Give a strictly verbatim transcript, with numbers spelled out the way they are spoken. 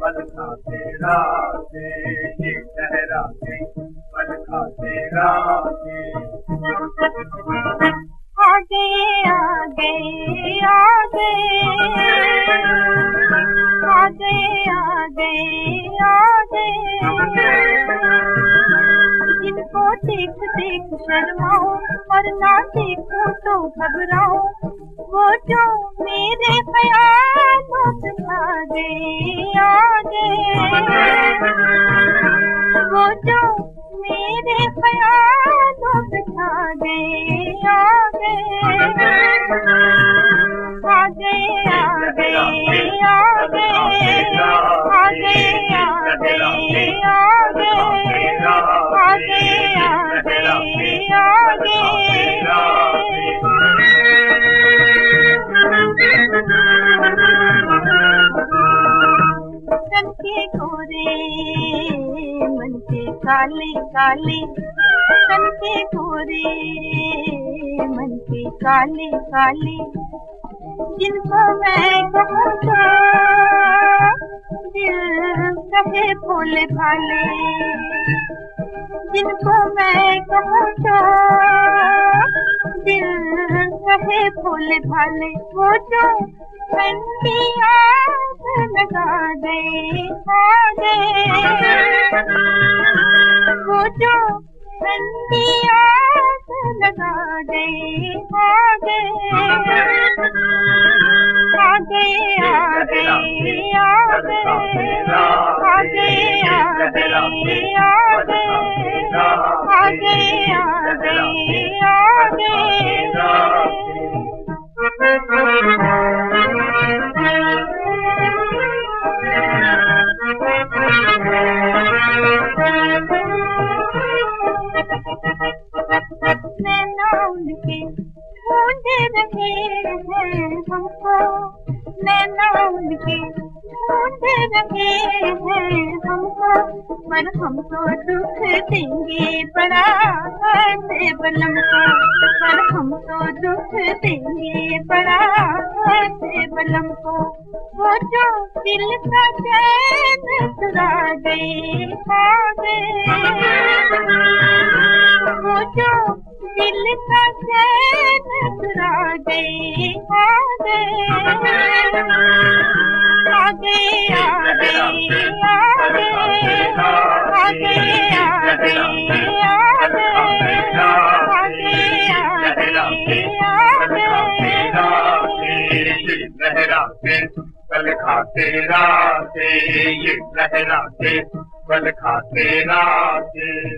पल खाते राते ये लहराते पल खाते राते। आगे आगे आगे आगे आगे आगे जिनको देख देख शर्माऊं और ना देखूं तो घबराऊं, वो जो मेरे ख्यालों से आगे आगे, वो जो मेरे ख्यालों से आगे आगे आगे आगे आगे आगे आगे आगे आगे तन के गोरे मन के काले काले, तन के गोरे मन के काले काले, जिनको मैं कहूँ तो दिल कहे भोले भाले, जिनको मैं कहूँ तो दिल कहे भोले भाले, वो जो ठंडी आग लगा दे आगे, वो जो ठंडी आग लगा दे आगे आगे आगे आगे आगे आगे आगे आगे आगे नैना उनके ढूंढ रहे हैं हमको, नैना उनके ढूंढ रहे हैं हमको, पर हम तो दुख देंगे बड़ा ऐसे बलम को, पर हम तो दुख देंगे बड़ा ऐसे बलम को, वो जो दिल का चैन चुरा गए आगे, वो जो दिल का चैन चुरा गए आगे आगे आगे आगे आगे आगे आगे लहराते पल खाते राते, ये लहराते पल खाते राते।